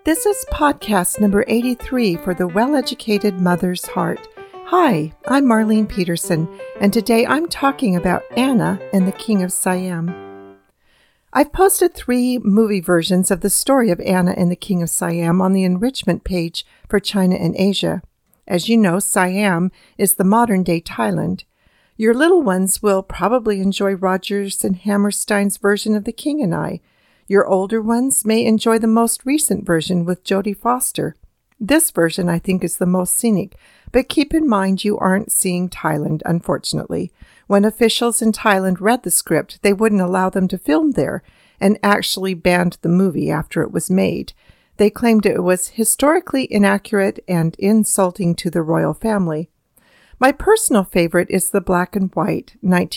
This is podcast number 83 for the Well-Educated Mother's Heart. Hi, I'm Marlene Peterson, and today I'm talking about Anna and the King of Siam. I've posted 3 movie versions of the story of Anna and the King of Siam on the enrichment page for China and Asia. As you know, Siam is the modern-day Thailand. Your little ones will probably enjoy Rodgers and Hammerstein's version of The King and I. Your older ones may enjoy the most recent version with Jodie Foster. This version, I think, is the most scenic, but keep in mind you aren't seeing Thailand, unfortunately. When officials in Thailand read the script, they wouldn't allow them to film there and actually banned the movie after it was made. They claimed it was historically inaccurate and insulting to the royal family. My personal favorite is the black and white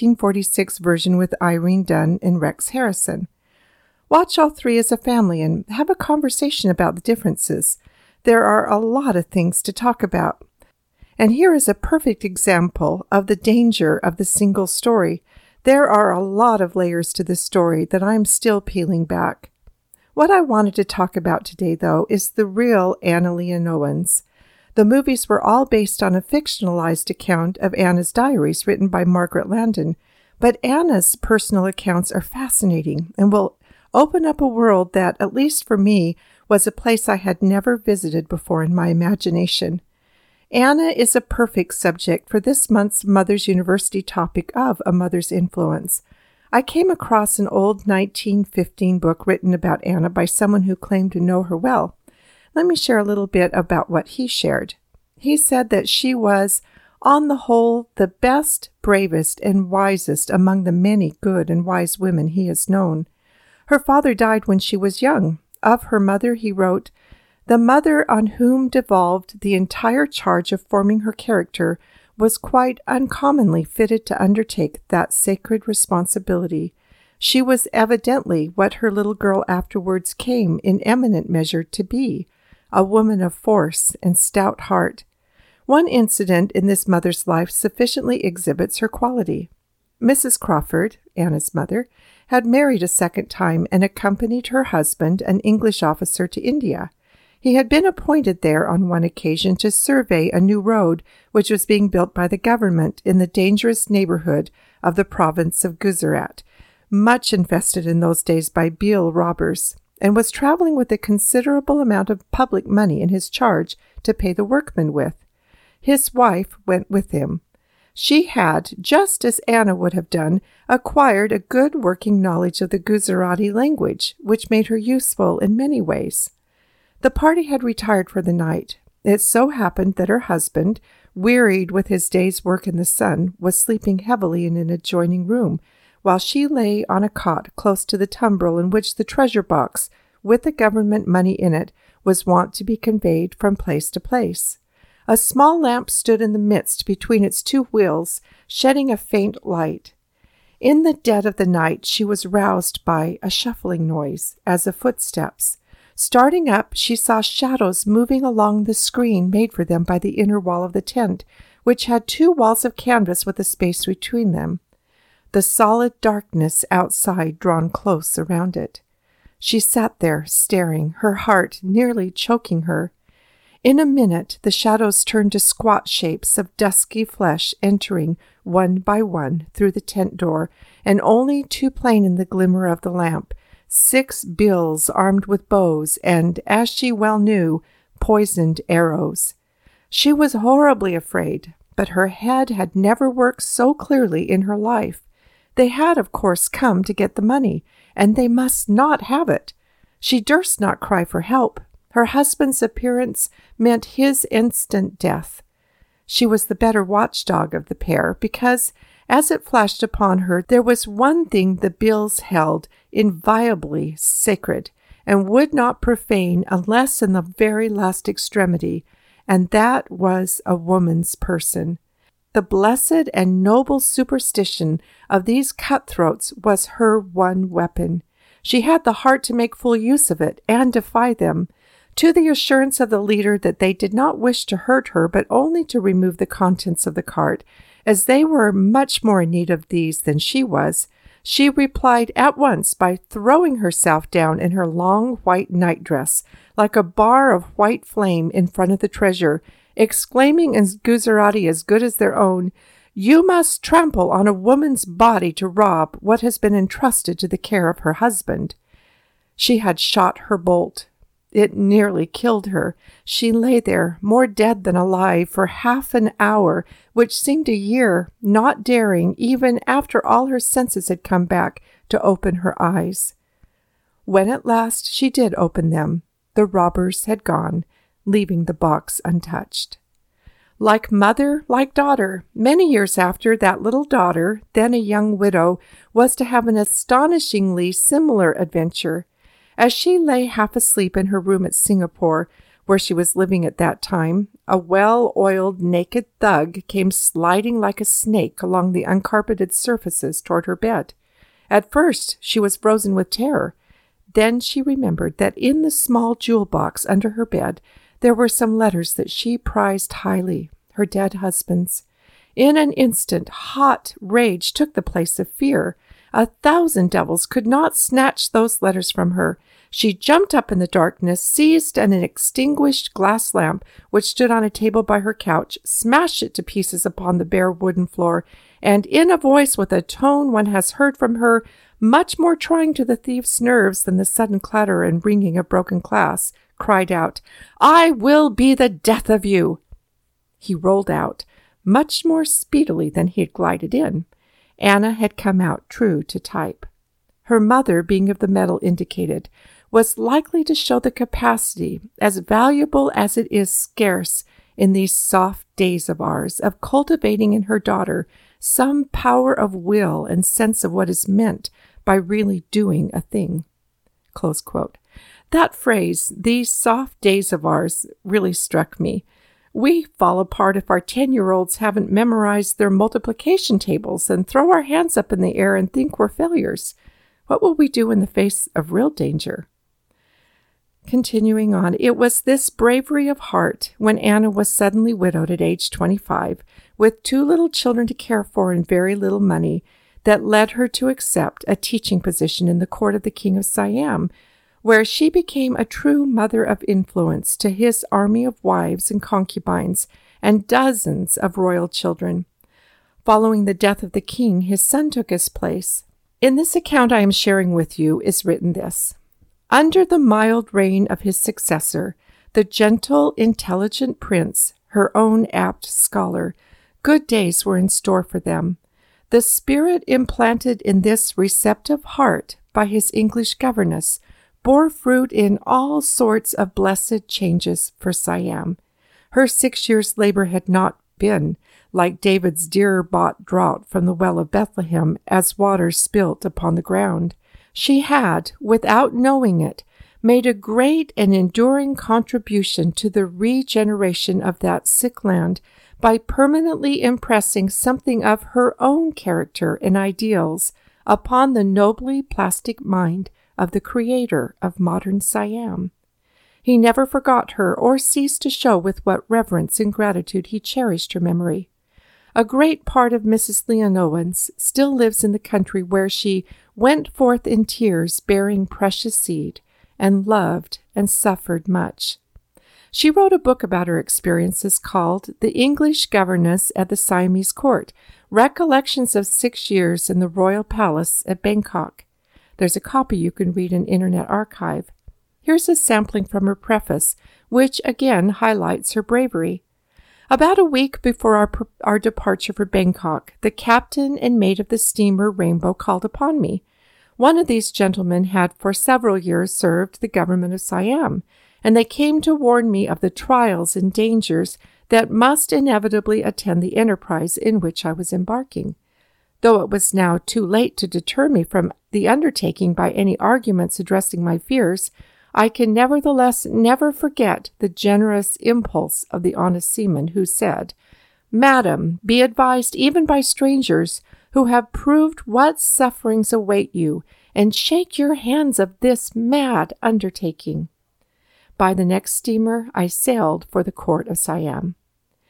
1946 version with Irene Dunne and Rex Harrison. Watch all 3 as a family and have a conversation about the differences. There are a lot of things to talk about. And here is a perfect example of the danger of the single story. There are a lot of layers to this story that I'm still peeling back. What I wanted to talk about today, though, is the real Anna Leonowens. The movies were all based on a fictionalized account of Anna's diaries written by Margaret Landon, but Anna's personal accounts are fascinating and will open up a world that, at least for me, was a place I had never visited before in my imagination. Anna is a perfect subject for this month's Mother's University topic of A Mother's Influence. I came across an old 1915 book written about Anna by someone who claimed to know her well. Let me share a little bit about what he shared. He said that she was, on the whole, the best, bravest, and wisest among the many good and wise women he has known. Her father died when she was young. Of her mother, he wrote, "The mother on whom devolved the entire charge of forming her character was quite uncommonly fitted to undertake that sacred responsibility. She was evidently what her little girl afterwards came in eminent measure to be, a woman of force and stout heart. One incident in this mother's life sufficiently exhibits her quality. Mrs. Crawford, Anna's mother, had married a second time and accompanied her husband, an English officer, to India. He had been appointed there on one occasion to survey a new road which was being built by the government in the dangerous neighborhood of the province of Gujarat, much infested in those days by Bhil robbers, and was traveling with a considerable amount of public money in his charge to pay the workmen with. His wife went with him. She had, just as Anna would have done, acquired a good working knowledge of the Gujarati language, which made her useful in many ways. The party had retired for the night. It so happened that her husband, wearied with his day's work in the sun, was sleeping heavily in an adjoining room, while she lay on a cot close to the tumbril in which the treasure box, with the government money in it, was wont to be conveyed from place to place. A small lamp stood in the midst between its 2 wheels, shedding a faint light. In the dead of the night she was roused by a shuffling noise, as of footsteps. Starting up, she saw shadows moving along the screen made for them by the inner wall of the tent, which had 2 walls of canvas with a space between them. The solid darkness outside drawn close around it. She sat there, staring, her heart nearly choking her. In a minute, the shadows turned to squat shapes of dusky flesh entering one by one through the tent door, and only too plain in the glimmer of the lamp, 6 Bhils armed with bows and, as she well knew, poisoned arrows. She was horribly afraid, but her head had never worked so clearly in her life. They had, of course, come to get the money, and they must not have it. She durst not cry for help. Her husband's appearance meant his instant death. She was the better watchdog of the pair because, as it flashed upon her, there was one thing the Bhils held inviolably sacred and would not profane unless in the very last extremity, and that was a woman's person. The blessed and noble superstition of these cutthroats was her one weapon. She had the heart to make full use of it and defy them. To the assurance of the leader that they did not wish to hurt her, but only to remove the contents of the cart, as they were much more in need of these than she was, She replied at once by throwing herself down in her long white nightdress, like a bar of white flame in front of the treasure, exclaiming in Gujarati as good as their own, "You must trample on a woman's body to rob what has been entrusted to the care of her husband." She had shot her bolt. It nearly killed her. She lay there, more dead than alive, for half an hour, which seemed a year, not daring, even after all her senses had come back, to open her eyes. When at last she did open them, the robbers had gone, leaving the box untouched. Like mother, like daughter, many years after, that little daughter, then a young widow, was to have an astonishingly similar adventure. As she lay half asleep in her room at Singapore, where she was living at that time, a well-oiled naked thug came sliding like a snake along the uncarpeted surfaces toward her bed. At first, she was frozen with terror. Then she remembered that in the small jewel box under her bed, there were some letters that she prized highly, her dead husband's. In an instant, hot rage took the place of fear. 1,000 devils could not snatch those letters from her. She jumped up in the darkness, seized an extinguished glass lamp which stood on a table by her couch, smashed it to pieces upon the bare wooden floor, and in a voice with a tone one has heard from her, much more trying to the thief's nerves than the sudden clatter and ringing of broken glass, cried out, "I will be the death of you!" He rolled out, much more speedily than he had glided in. Anna had come out true to type. Her mother, being of the metal indicated, was likely to show the capacity, as valuable as it is scarce in these soft days of ours, of cultivating in her daughter some power of will and sense of what is meant by really doing a thing. Close quote. That phrase, "these soft days of ours," really struck me. We fall apart if our 10-year-olds haven't memorized their multiplication tables and throw our hands up in the air and think we're failures. What will we do in the face of real danger? Continuing on, it was this bravery of heart when Anna was suddenly widowed at age 25, with 2 little children to care for and very little money, that led her to accept a teaching position in the court of the King of Siam, where she became a true mother of influence to his army of wives and concubines and dozens of royal children. Following the death of the king, his son took his place. In this account I am sharing with you is written this: "Under the mild reign of his successor, the gentle, intelligent prince, her own apt scholar, good days were in store for them. The spirit implanted in this receptive heart by his English governess bore fruit in all sorts of blessed changes for Siam. Her 6 years' labor had not been, like David's dear-bought draught from the well of Bethlehem, as water spilt upon the ground. She had, without knowing it, made a great and enduring contribution to the regeneration of that sick land by permanently impressing something of her own character and ideals upon the nobly plastic mind of the creator of modern Siam. He never forgot her or ceased to show with what reverence and gratitude he cherished her memory. A great part of Mrs. Leon Owens still lives in the country where she went forth in tears bearing precious seed, and loved and suffered much. She wrote a book about her experiences called The English Governess at the Siamese Court, Recollections of 6 Years in the Royal Palace at Bangkok. There's a copy you can read in Internet Archive. Here's a sampling from her preface, which again highlights her bravery. About a week before our departure for Bangkok, the captain and mate of the steamer Rainbow called upon me. One of these gentlemen had for several years served the government of Siam, and they came to warn me of the trials and dangers that must inevitably attend the enterprise in which I was embarking. Though it was now too late to deter me from the undertaking by any arguments addressing my fears, I can nevertheless never forget the generous impulse of the honest seaman who said, "Madam, be advised even by strangers who have proved what sufferings await you, and shake your hands of this mad undertaking." By the next steamer, I sailed for the court of Siam.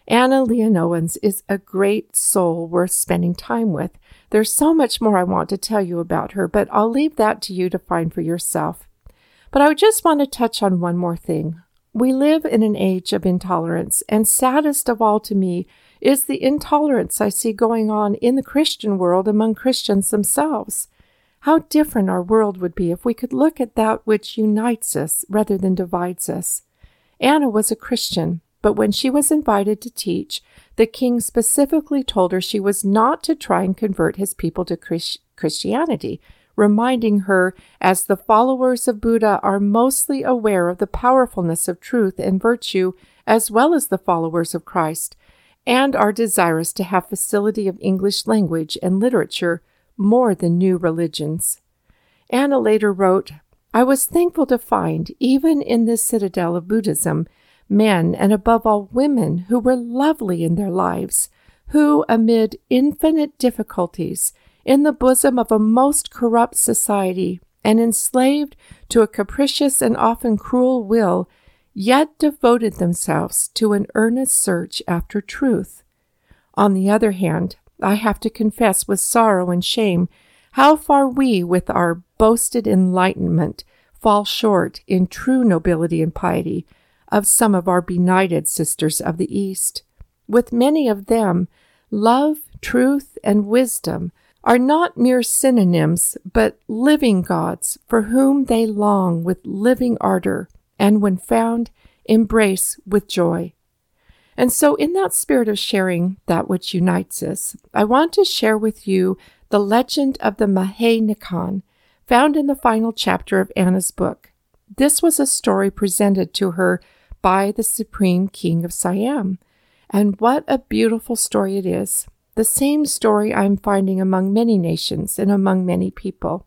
Anna Leonowens is a great soul worth spending time with. There's so much more I want to tell you about her, but I'll leave that to you to find for yourself. But I would just want to touch on one more thing. We live in an age of intolerance, and saddest of all to me is the intolerance I see going on in the Christian world among Christians themselves. How different our world would be if we could look at that which unites us rather than divides us. Anna was a Christian, but when she was invited to teach, the king specifically told her she was not to try and convert his people to Christianity, reminding her, as the followers of Buddha are mostly aware of the powerfulness of truth and virtue, as well as the followers of Christ, and are desirous to have facility of English language and literature more than new religions. Anna later wrote, "I was thankful to find, even in this citadel of Buddhism, men, and above all women, who were lovely in their lives, who, amid infinite difficulties, in the bosom of a most corrupt society, and enslaved to a capricious and often cruel will, yet devoted themselves to an earnest search after truth. On the other hand, I have to confess with sorrow and shame how far we, with our boasted enlightenment, fall short in true nobility and piety of some of our benighted sisters of the East. With many of them, love, truth, and wisdom are not mere synonyms, but living gods for whom they long with living ardor, and when found, embrace with joy." And so in that spirit of sharing that which unites us, I want to share with you the legend of the Mahé Nikan, found in the final chapter of Anna's book. This was a story presented to her by the Supreme King of Siam. And what a beautiful story it is. The same story I'm finding among many nations and among many people.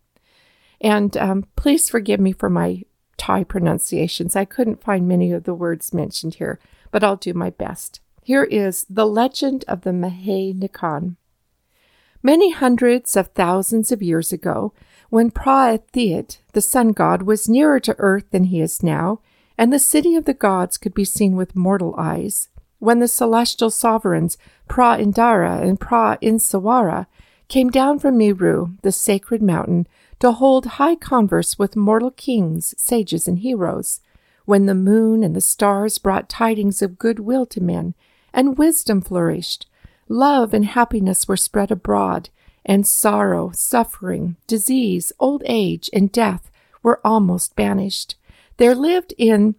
And please forgive me for my Thai pronunciations. I couldn't find many of the words mentioned here, but I'll do my best. Here is the legend of the Mahé Nikan. Many hundreds of thousands of years ago, when Pra-Ithit, the sun god, was nearer to earth than he is now, and the city of the gods could be seen with mortal eyes, when the celestial sovereigns Pra-Indara and Pra-Insawara came down from Meru, the sacred mountain, to hold high converse with mortal kings, sages, and heroes, when the moon and the stars brought tidings of goodwill to men, and wisdom flourished, love and happiness were spread abroad, and sorrow, suffering, disease, old age, and death were almost banished. There lived in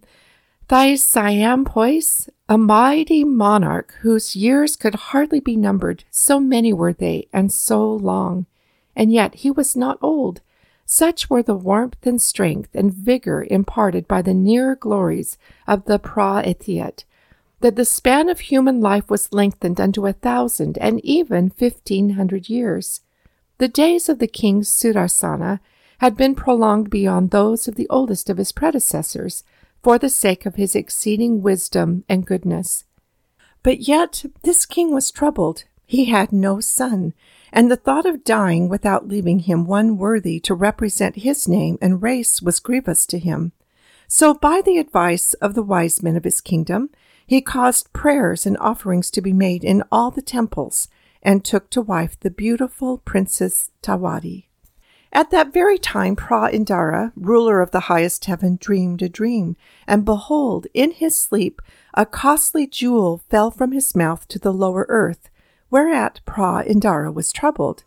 Thaisayampois a mighty monarch whose years could hardly be numbered, so many were they, and so long. And yet he was not old. Such were the warmth and strength and vigor imparted by the nearer glories of the Pra-Ithit, that the span of human life was lengthened unto 1,000 and even 1,500 years. The days of the king Sudarsana had been prolonged beyond those of the oldest of his predecessors, for the sake of his exceeding wisdom and goodness. But yet this king was troubled. He had no son, and the thought of dying without leaving him one worthy to represent his name and race was grievous to him. So by the advice of the wise men of his kingdom, he caused prayers and offerings to be made in all the temples, and took to wife the beautiful Princess Tawadi. At that very time Pra-Indara, ruler of the highest heaven, dreamed a dream, and behold, in his sleep a costly jewel fell from his mouth to the lower earth, whereat Pra-Indara was troubled.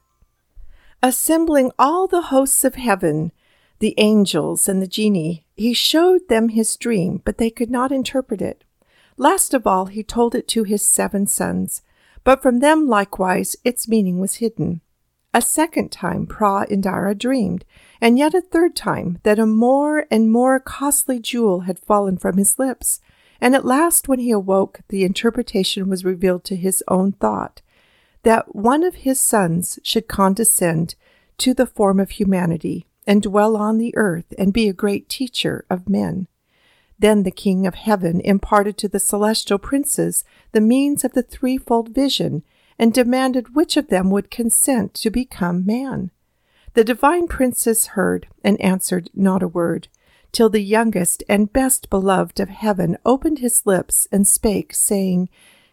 Assembling all the hosts of heaven, the angels and the genii, he showed them his dream, but they could not interpret it. Last of all he told it to his 7 sons, but from them likewise its meaning was hidden. A second time Pra-Indara dreamed, and yet a third time, that a more and more costly jewel had fallen from his lips, and at last when he awoke, the interpretation was revealed to his own thought, that one of his sons should condescend to the form of humanity, and dwell on the earth, and be a great teacher of men. Then the King of Heaven imparted to the celestial princes the means of the threefold vision, and demanded which of them would consent to become man. The divine princes heard, and answered not a word, till the youngest and best beloved of heaven opened his lips and spake, saying,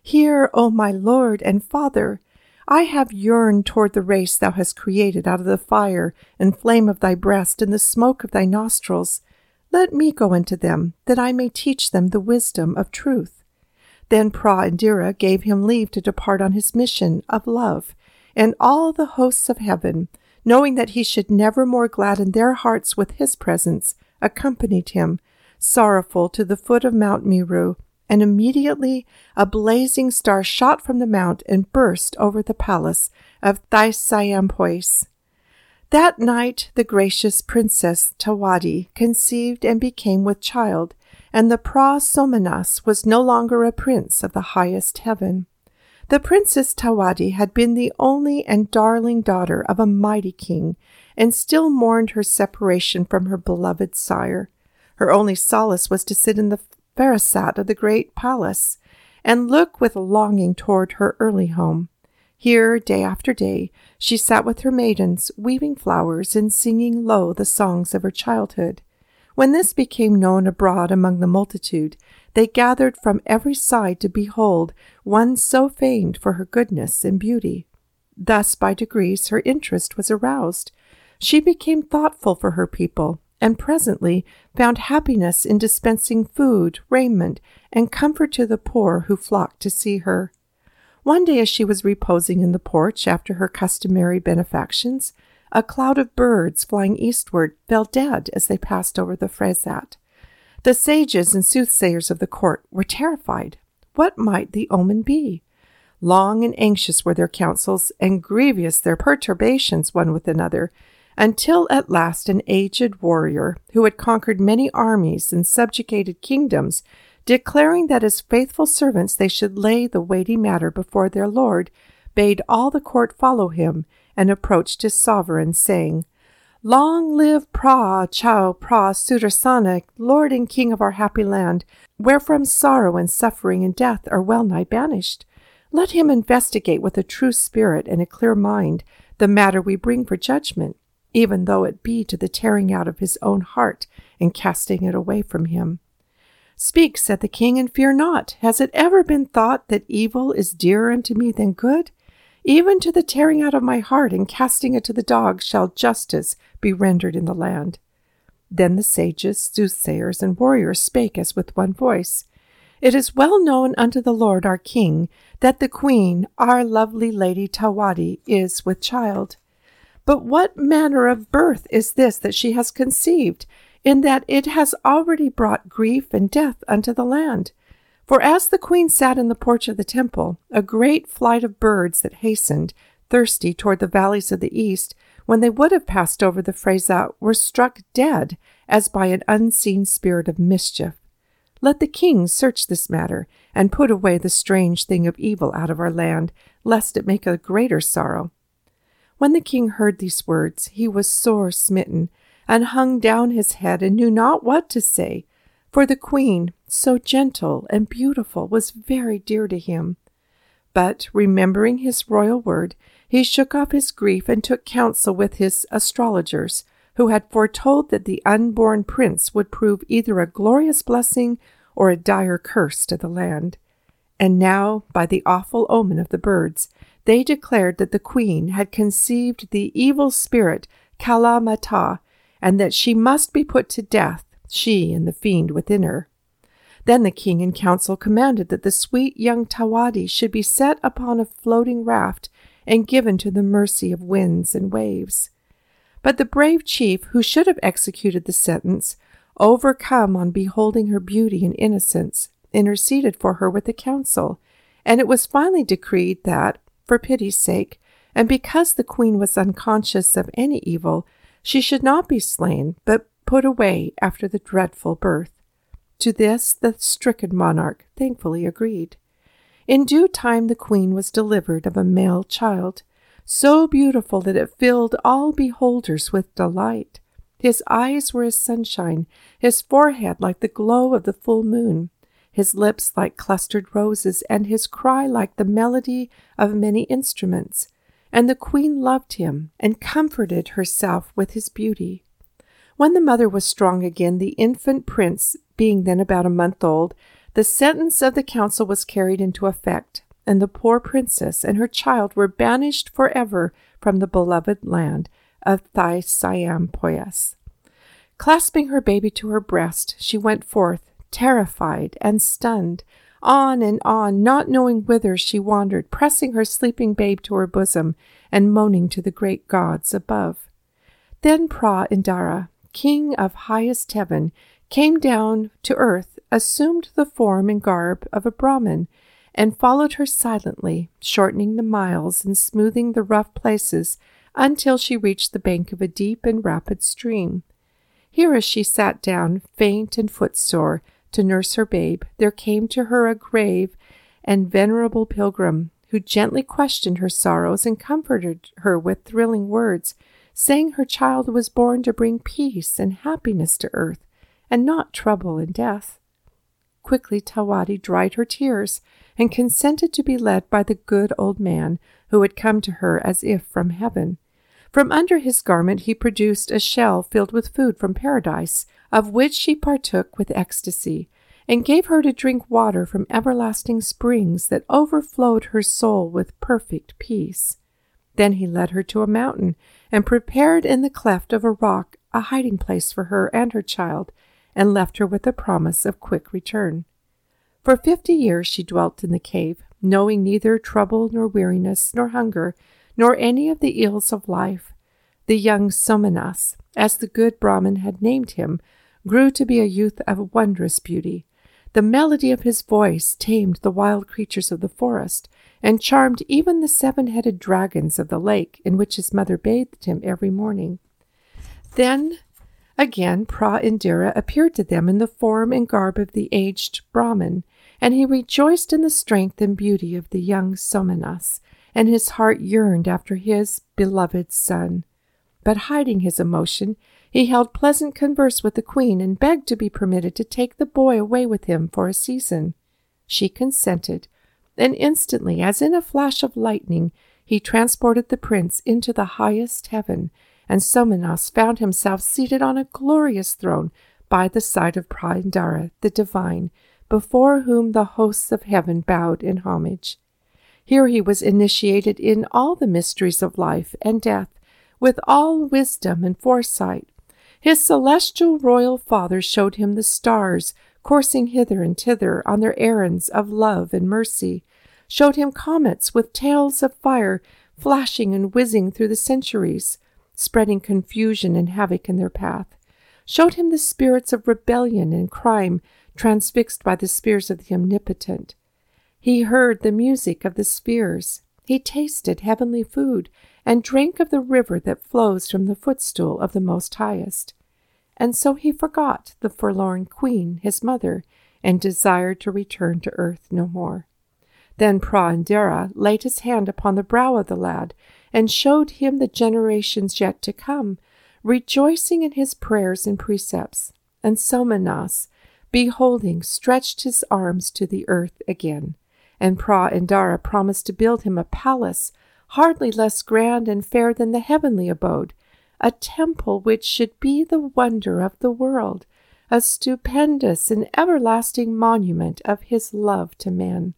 Hear, O my Lord and Father, I have yearned toward the race thou hast created out of the fire and flame of thy breast and the smoke of thy nostrils. Let me go into them, that I may teach them the wisdom of truth. Then Pra Indira gave him leave to depart on his mission of love, and all the hosts of heaven, knowing that he should never more gladden their hearts with his presence, accompanied him, sorrowful, to the foot of Mount Meru, and immediately a blazing star shot from the mount and burst over the palace of Thaisayampois. That night the gracious Princess Tawadi conceived and became with child, and the Pra Somanas was no longer a prince of the highest heaven. The Princess Tawadi had been the only and darling daughter of a mighty king, and still mourned her separation from her beloved sire. Her only solace was to sit in the Farasat of the great palace, and look with longing toward her early home. Here, day after day, she sat with her maidens, weaving flowers and singing low the songs of her childhood. When this became known abroad among the multitude, they gathered from every side to behold one so famed for her goodness and beauty. Thus, by degrees, her interest was aroused. She became thoughtful for her people, and presently found happiness in dispensing food, raiment, and comfort to the poor who flocked to see her. One day, as she was reposing in the porch after her customary benefactions, a cloud of birds flying eastward fell dead as they passed over the Fresat. The sages and soothsayers of the court were terrified. What might the omen be? Long and anxious were their counsels, and grievous their perturbations one with another, until at last an aged warrior, who had conquered many armies and subjugated kingdoms, declaring that as faithful servants they should lay the weighty matter before their lord, bade all the court follow him, and approached his sovereign, saying, Long live Pra Chao Pra Sudarsana, Lord and King of our happy land, wherefrom sorrow and suffering and death are well nigh banished. Let him investigate with a true spirit and a clear mind the matter we bring for judgment, even though it be to the tearing out of his own heart and casting it away from him. Speak, said the king, and fear not. Has it ever been thought that evil is dearer unto me than good? Even to the tearing out of my heart and casting it to the dogs shall justice be rendered in the land. Then the sages, soothsayers, and warriors spake as with one voice. It is well known unto the Lord our King that the queen, our lovely lady Tawadi, is with child. But what manner of birth is this that she has conceived, in that it has already brought grief and death unto the land? For as the queen sat in the porch of the temple, a great flight of birds that hastened, thirsty, toward the valleys of the east, when they would have passed over the Fresat, were struck dead as by an unseen spirit of mischief. Let the king search this matter, and put away the strange thing of evil out of our land, lest it make a greater sorrow. When the king heard these words, he was sore smitten, and hung down his head, and knew not what to say, for the queen, so gentle and beautiful, was very dear to him. But, remembering his royal word, he shook off his grief and took counsel with his astrologers, who had foretold that the unborn prince would prove either a glorious blessing or a dire curse to the land. And now, by the awful omen of the birds, they declared that the queen had conceived the evil spirit Kala Mata, and that she must be put to death, she and the fiend within her. Then the king in council commanded that the sweet young Tawadi should be set upon a floating raft and given to the mercy of winds and waves. But the brave chief, who should have executed the sentence, overcome on beholding her beauty and innocence, interceded for her with the council, and it was finally decreed that, for pity's sake, and because the queen was unconscious of any evil, she should not be slain, but put away after the dreadful birth. To this the stricken monarch thankfully agreed. In due time the queen was delivered of a male child, so beautiful that it filled all beholders with delight. His eyes were as sunshine, his forehead like the glow of the full moon, his lips like clustered roses, and his cry like the melody of many instruments. And the queen loved him and comforted herself with his beauty. When the mother was strong again, the infant prince, being then about a month old, The sentence of the council was carried into effect, and the poor princess and her child were banished forever from the beloved land of Thaisiam-Poyas. Clasping her baby to her breast, she went forth, terrified and stunned, on and on, not knowing whither she wandered, pressing her sleeping babe to her bosom and moaning to the great gods above. Then Pra-Indara, king of highest heaven, came down to earth, assumed the form and garb of a Brahmin, and followed her silently, shortening the miles and smoothing the rough places until she reached the bank of a deep and rapid stream. Here, as she sat down, faint and footsore, to nurse her babe, there came to her a grave and venerable pilgrim, who gently questioned her sorrows and comforted her with thrilling words, saying her child was born to bring peace and happiness to earth, and not trouble and death. Quickly Tawadi dried her tears and consented to be led by the good old man who had come to her as if from heaven. From under his garment he produced a shell filled with food from paradise, of which she partook with ecstasy, and gave her to drink water from everlasting springs that overflowed her soul with perfect peace. Then he led her to a mountain, and prepared in the cleft of a rock a hiding place for her and her child, and left her with a promise of quick return. For 50 years she dwelt in the cave, knowing neither trouble nor weariness nor hunger, nor any of the ills of life. The young Somanas, as the good Brahmin had named him, grew to be a youth of wondrous beauty. The melody of his voice tamed the wild creatures of the forest, and charmed even the 7-headed dragons of the lake in which his mother bathed him every morning. Then again Pra-Indara appeared to them in the form and garb of the aged Brahmin, and he rejoiced in the strength and beauty of the young Somanas, and his heart yearned after his beloved son. But hiding his emotion, he held pleasant converse with the queen and begged to be permitted to take the boy away with him for a season. She consented, and instantly, as in a flash of lightning, he transported the prince into the highest heaven, and Somanas found himself seated on a glorious throne by the side of Pra-Indara, the divine, before whom the hosts of heaven bowed in homage. Here he was initiated in all the mysteries of life and death, with all wisdom and foresight. His celestial royal father showed him the stars coursing hither and thither on their errands of love and mercy, showed him comets with tails of fire flashing and whizzing through the centuries, spreading confusion and havoc in their path, showed him the spirits of rebellion and crime transfixed by the spears of the omnipotent. He heard the music of the spheres. He tasted heavenly food and drank of the river that flows from the footstool of the Most Highest. And so he forgot the forlorn queen, his mother, and desired to return to earth no more. Then Pra-Indara laid his hand upon the brow of the lad and showed him the generations yet to come, rejoicing in his prayers and precepts. And Somanas, beholding, stretched his arms to the earth again. And Pra-Indara promised to build him a palace, hardly less grand and fair than the heavenly abode, a temple which should be the wonder of the world, a stupendous and everlasting monument of his love to men.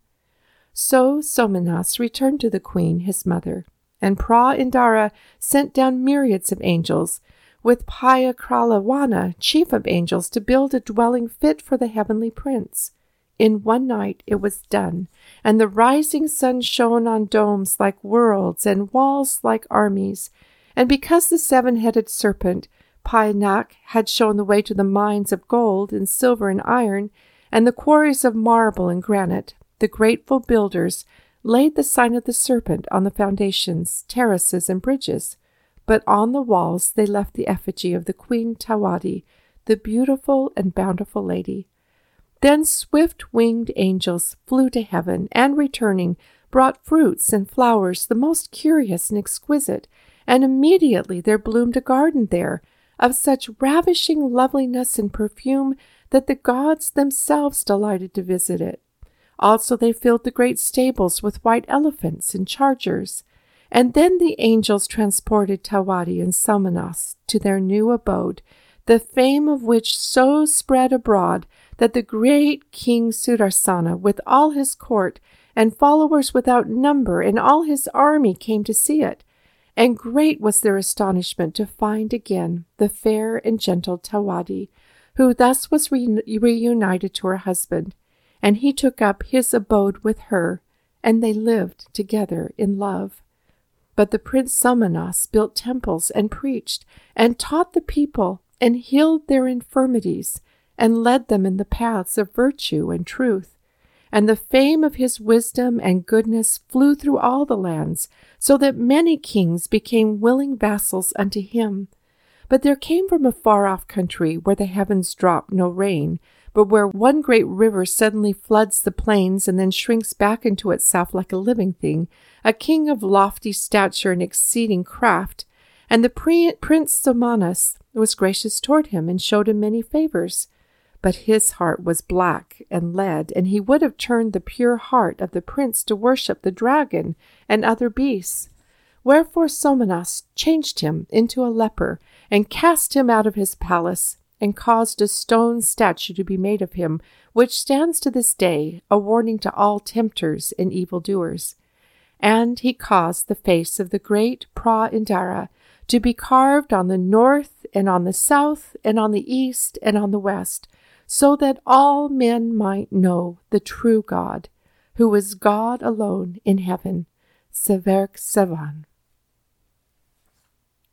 So Somanas returned to the queen, his mother, and Pra-Indara sent down myriads of angels, with Paya-Kralawana, chief of angels, to build a dwelling fit for the heavenly prince. In one night it was done, and the rising sun shone on domes like worlds and walls like armies. And because the 7-headed serpent, Painak, had shown the way to the mines of gold and silver and iron, and the quarries of marble and granite, the grateful builders laid the sign of the serpent on the foundations, terraces, and bridges. But on the walls they left the effigy of the Queen Tawadi, the beautiful and bountiful lady. Then swift-winged angels flew to heaven, and returning, brought fruits and flowers the most curious and exquisite, and immediately there bloomed a garden there, of such ravishing loveliness and perfume that the gods themselves delighted to visit it. Also they filled the great stables with white elephants and chargers. And then the angels transported Tawadi and Somanas to their new abode, the fame of which so spread abroad that the great King Sudarsana, with all his court and followers without number, and all his army came to see it. And great was their astonishment to find again the fair and gentle Tawadi, who thus was reunited to her husband. And he took up his abode with her, and they lived together in love. But the Prince Somanas built temples and preached, and taught the people, and healed their infirmities, and led them in the paths of virtue and truth. And the fame of his wisdom and goodness flew through all the lands, so that many kings became willing vassals unto him. But there came from a far-off country, where the heavens drop no rain, but where one great river suddenly floods the plains and then shrinks back into itself like a living thing, a king of lofty stature and exceeding craft. And the Prince Somanas was gracious toward him, and showed him many favors. But his heart was black and lead, and he would have turned the pure heart of the prince to worship the dragon and other beasts. Wherefore Somanas changed him into a leper, and cast him out of his palace, and caused a stone statue to be made of him, which stands to this day, a warning to all tempters and evildoers. And he caused the face of the great Pra Indara to be carved on the north, and on the south, and on the east, and on the west, so that all men might know the true God, who is God alone in heaven. Severk Sevan.